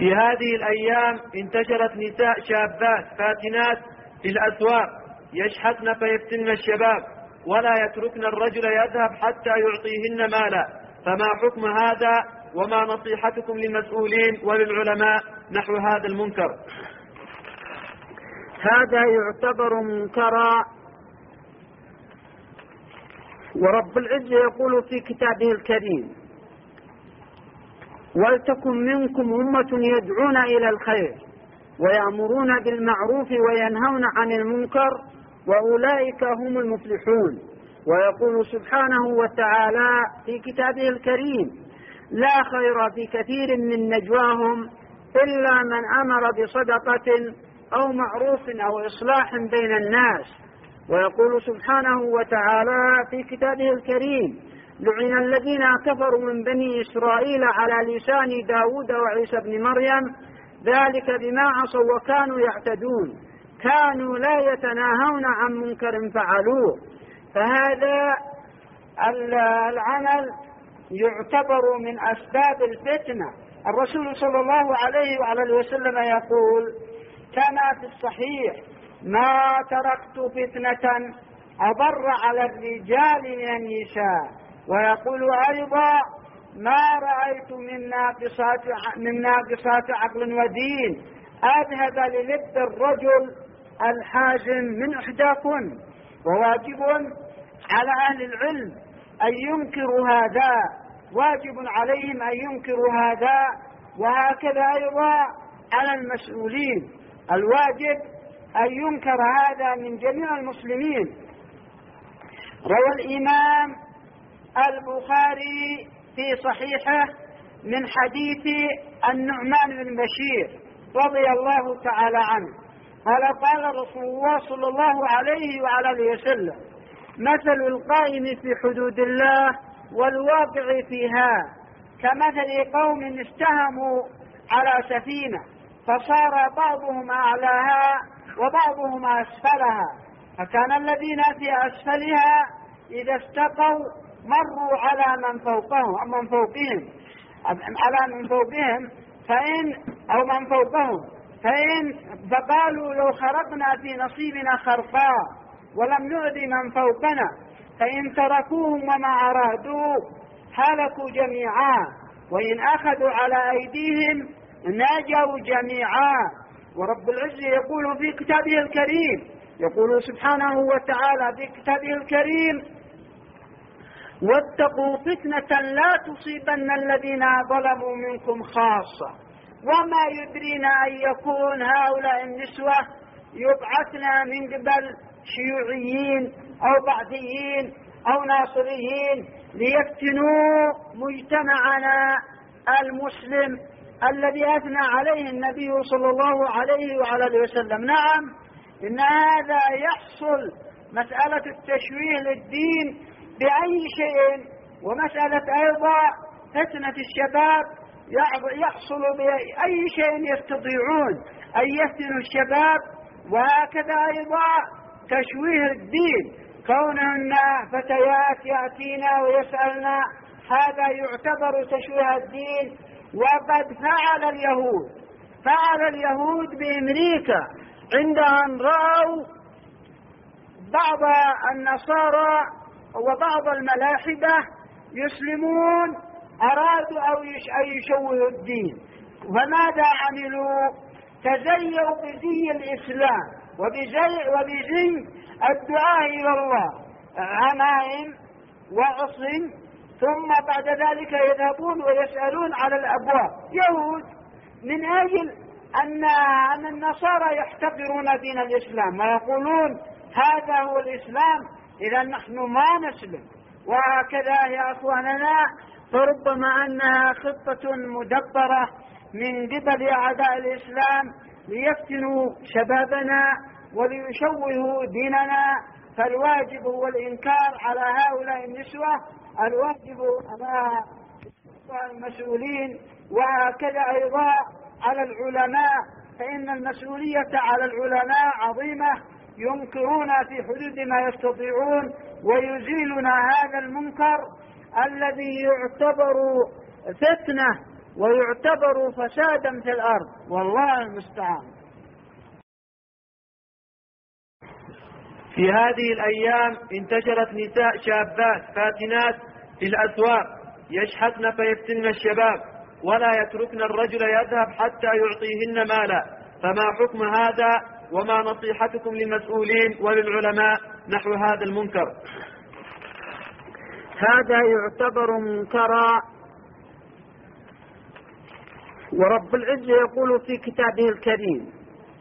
في هذه الأيام انتشرت نساء شابات فاتنات في الأسواق يشحتن فيفتن الشباب ولا يتركن الرجل يذهب حتى يعطيهن مالا، فما حكم هذا وما نصيحتكم للمسؤولين وللعلماء نحو هذا المنكر؟ هذا يعتبر منكرا، ورب العزة يقول في كتابه الكريم: ولتكن منكم أمة يدعون إلى الخير ويأمرون بالمعروف وينهون عن المنكر وأولئك هم المفلحون. ويقول سبحانه وتعالى في كتابه الكريم: لا خير في كثير من نجواهم إلا من أمر بصدقة أو معروف أو إصلاح بين الناس. ويقول سبحانه وتعالى في كتابه الكريم: لعن الذين كفروا من بني إسرائيل على لسان داود وعيسى بن مريم ذلك بما عصوا وكانوا يعتدون كانوا لا يتناهون عن منكر فعلوه. فهذا العمل يعتبر من أسباب الفتنة. الرسول صلى الله عليه وعلى وسلم يقول كما في الصحيح: ما تركت فتنة أضر على الرجال من النساء. ويقول أيضا: ما رأيت من ناقصات عقل ودين أذهب للب الرجل الحازم من إحداكن. وواجب على أهل العلم أن ينكروا هذا، واجب عليهم أن ينكروا هذا، وهكذا أيضا على المسؤولين الواجب أن ينكر هذا من جميع المسلمين. روى الإمام البخاري في صحيحه من حديث النعمان بن بشير رضي الله تعالى عنه قال رسول الله صلى الله عليه وعلى وسلم: مثل القائم في حدود الله والواقع فيها كمثل قوم استهموا على سفينة فصار بعضهم أعلاها وبعضهم أسفلها، فكان الذين في أسفلها إذا استقوا مروا على من فإن فقالوا لو خرقنا في نصيبنا خرقا ولم نؤذي من فوقنا، فإن تركوهم وما أرادوا هلكوا جميعا، وإن أخذوا على أيديهم ناجوا جميعا. ورب العزة يقول في كتابه الكريم، يقول سبحانه وتعالى في كتابه الكريم: واتقوا فتنة لا تصيبن الذين ظلموا منكم خاصة وما يدرينا أن يكون هؤلاء النسوة يبعثنا من قبل شيوعيين أو بعثيين أو ناصريين ليفتنوا مجتمعنا المسلم الذي أثنى عليه النبي صلى الله عليه وعلى وسلم. نعم، إن هذا يحصل مسألة التشويه للدين بأي شيء، ومسألة أيضا فتنة الشباب يحصل بأي شيء يستطيعون أن يفتنوا الشباب، وهكذا أيضا تشويه الدين كونهن فتيات يأتينا ويسألنا، هذا يعتبر تشويه الدين. وقد فعل اليهود بأمريكا عندما رأوا بعض النصارى وبعض الملاحدة يسلمون أرادوا أن يشوهوا الدين، فماذا عملوا؟ تزيوا بزي الإسلام وبزي الدعاء إلى الله، عمائم وعصي، ثم بعد ذلك يذهبون ويسألون على الأبواب يهود من أجل أن النصارى يحتقرون دين الإسلام ويقولون هذا هو الإسلام، إذا نحن ما نسلم. وهكذا يا أخواننا، فربما أنها خطة مدبرة من قبل أعداء الإسلام ليفتنوا شبابنا وليشوهوا ديننا. فالواجب هو الإنكار على هؤلاء النسوة، الواجب على المسؤولين، وهكذا أيضا على العلماء، فإن المسؤولية على العلماء عظيمة، ينكرون في حدود ما يستطيعون ويزيلون هذا المنكر الذي يعتبر فتنة ويعتبر فسادا في الأرض، والله المستعان. في هذه الأيام انتشرت نساء شابات فاتنات في الأسواق يشحتن فيفتن الشباب ولا يتركن الرجل يذهب حتى يعطيهن مالا، فما حكم هذا وما نصيحتكم للمسؤولين وللعلماء نحو هذا المنكر؟ هذا يعتبر منكرا، ورب العزة يقول في كتابه الكريم: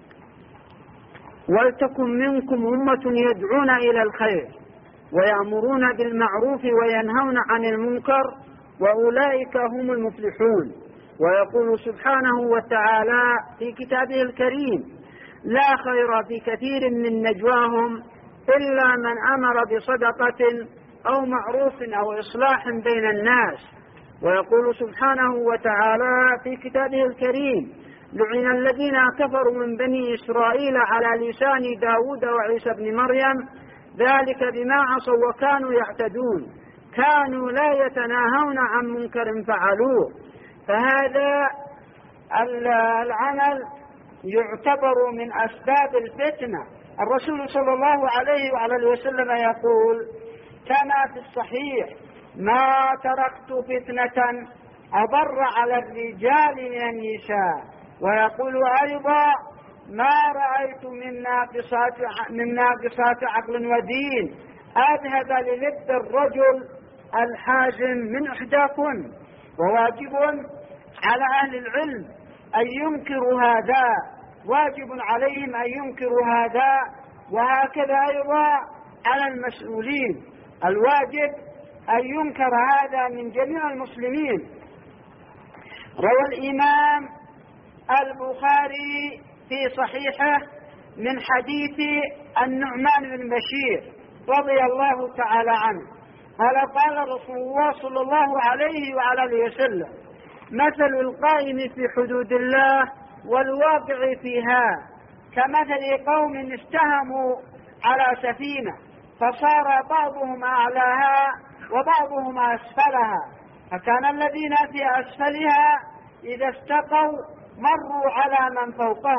ولتكن منكم أمة يدعون إلى الخير ويأمرون بالمعروف وينهون عن المنكر وأولئك هم المفلحون. ويقول سبحانه وتعالى في كتابه الكريم: لا خير في كثير من نجواهم إلا من أمر بصدقة أو معروف أو إصلاح بين الناس. ويقول سبحانه وتعالى في كتابه الكريم: لعن الذين كفروا من بني إسرائيل على لسان داود وعيسى بن مريم ذلك بما عصوا وكانوا يعتدون كانوا لا يتناهون عن منكر فعلوه. فهذا العمل يعتبر من أسباب الفتنة. الرسول صلى الله عليه وعلى وسلم يقول كما في الصحيح: ما تركت فتنة أضر على الرجال من النساء. ويقول أيضا: ما رأيت من ناقصات عقل ودين أذهب للب الرجل الحازم من إحداكن. وواجب على أهل العلم أن ينكروا هذا، واجب عليهم أن ينكروا هذا، وهكذا أيضا على المسؤولين الواجب أن ينكر هذا من جميع المسلمين. روى الإمام البخاري في صحيحه من حديث النعمان بن بشير رضي الله تعالى عنه قال رسول الله صلى الله عليه وعلى وسلم: مثل القائم في حدود الله والواقع فيها كمثل قوم استهموا على سفينة فصار بعضهم أعلاها وبعضهم أسفلها، فكان الذين في أسفلها إذا استقوا مروا على من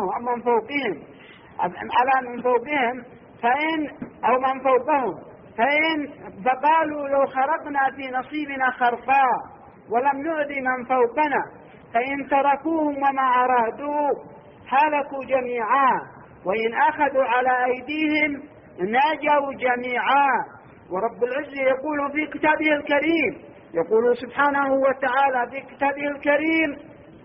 فإن فقالوا لو خرقنا في نصيبنا خرقا ولم نؤذي من فوقنا، فإن تركوهم وما أرادوا هلكوا جميعا، وإن أخذوا على أيديهم نجوا جميعا. ورب العزة يقول في كتابه الكريم، يقول سبحانه وتعالى في كتابه الكريم: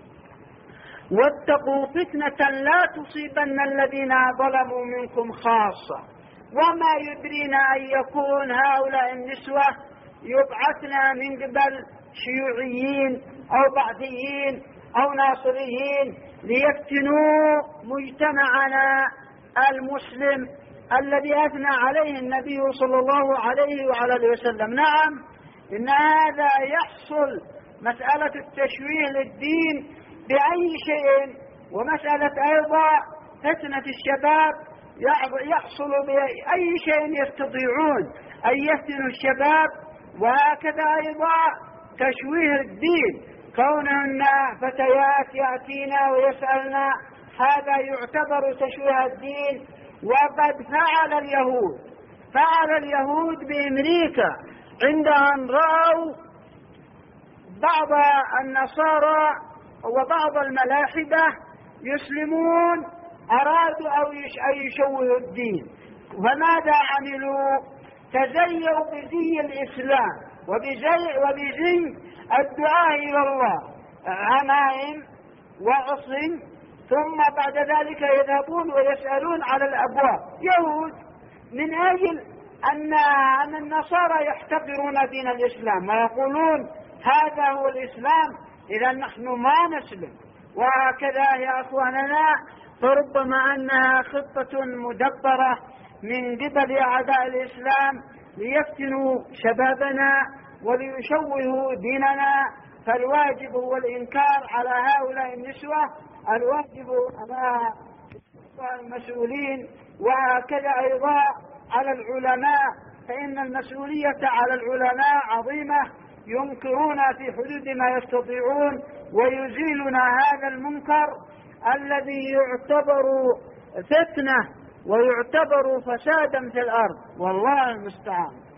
واتقوا فتنة لا تصيبن الذين ظلموا منكم خاصة وما يدرينا أن يكون هؤلاء النسوة يبعثنا من قبل شيوعيين أو بعثيين أو ناصريين ليفتنوا مجتمعنا المسلم الذي أثنى عليه النبي صلى الله عليه وعلى وسلم. نعم، إن هذا يحصل مسألة التشويه للدين بأي شيء، ومسألة أيضا فتنة الشباب يحصل بأي شيء يستطيعون أن يفتنوا الشباب، وهكذا أيضا تشويه الدين كونهن فتيات يأتينا ويسألنا، هذا يعتبر تشويه الدين. وقد فعل اليهود بأمريكا عند أن رأوا بعض النصارى وبعض الملاحدة يسلمون أرادوا أن يشوهوا الدين، فماذا عملوا؟ تزيوا بزي الإسلام وبزي الدعاء إلى الله، عمائم وعصي، ثم بعد ذلك يذهبون ويسألون على الأبواب يهود من أجل أن النصارى يحتقرون دين الإسلام ويقولون هذا هو الإسلام، إذا نحن ما نسلم. وهكذا يا أخواننا، فربما أنها خطة مدبرة من قبل أعداء الإسلام ليفتنوا شبابنا وليشوهوا ديننا. فالواجب هو الإنكار على هؤلاء النسوة، الواجب على المسؤولين، وهكذا أيضا على العلماء، فإن المسؤولية على العلماء عظيمة، ينكرون في حدود ما يستطيعون ويزيلنا هذا المنكر الذي يعتبر فتنة ويعتبر فسادا في الأرض، والله المستعان.